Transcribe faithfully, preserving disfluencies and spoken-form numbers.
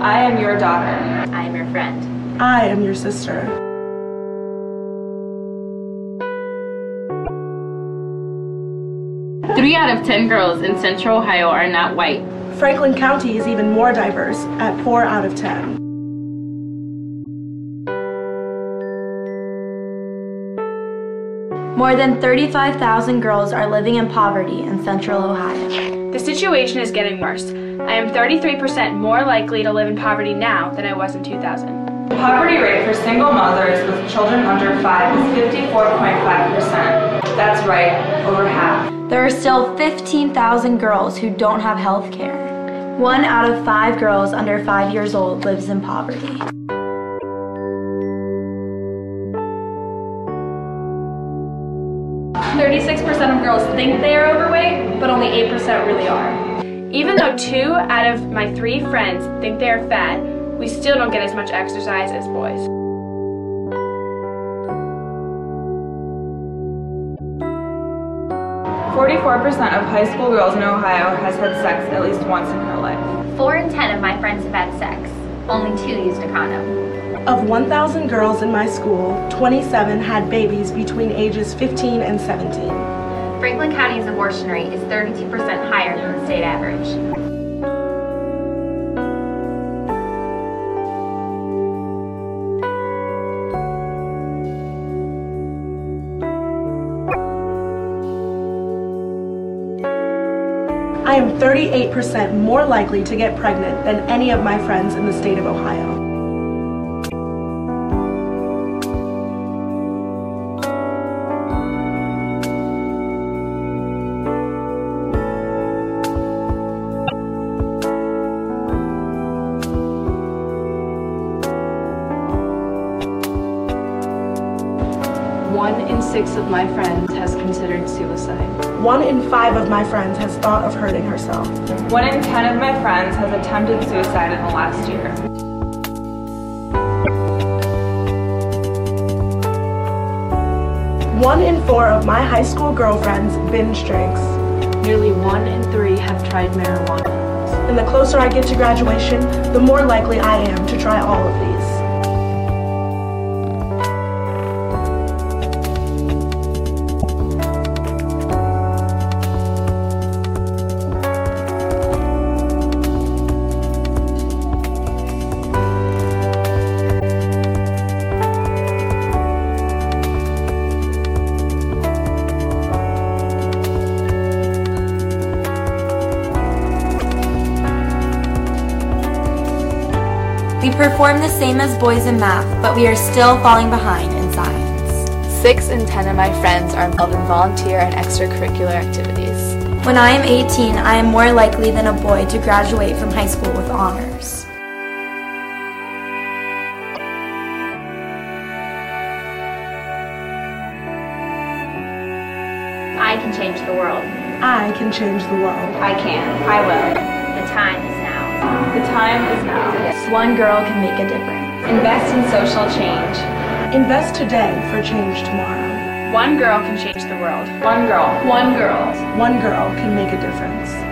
I am your daughter. I am your friend. I am your sister. Three out of ten girls in Central Ohio are not white. Franklin County is even more diverse at four out of ten. More than thirty-five thousand girls are living in poverty in Central Ohio. The situation is getting worse. I am thirty-three percent more likely to live in poverty now than I was in two thousand. The poverty rate for single mothers with children under five is fifty-four point five percent. That's right, over half. There are still fifteen thousand girls who don't have health care. One out of five girls under five years old lives in poverty. thirty-six percent of girls think they are overweight, but only eight percent really are. Even though two out of my three friends think they are fat, we still don't get as much exercise as boys. forty-four percent of high school girls in Ohio has had sex at least once in her life. Four in ten of my friends have had sex. Only two used a condom. Of one thousand girls in my school, twenty-seven had babies between ages fifteen and seventeen. Franklin County's abortion rate is thirty-two percent higher than the state average. I am thirty-eight percent more likely to get pregnant than any of my friends in the state of Ohio. One in six of my friends has considered suicide. One in five of my friends has thought of hurting herself. One in ten of my friends has attempted suicide in the last year. One in four of my high school girlfriends binge drinks. Nearly one in three have tried marijuana. And the closer I get to graduation, the more likely I am to try all of these. We perform the same as boys in math, but we are still falling behind in science. Six in ten of my friends are involved in volunteer and extracurricular activities. When I am eighteen, I am more likely than a boy to graduate from high school with honors. I can change the world. I can change the world. I can. I will. The time is now. The time is now. One girl can make a difference. Invest in social change. Invest today for change tomorrow. One girl can change the world. One girl. One girl. One girl can make a difference.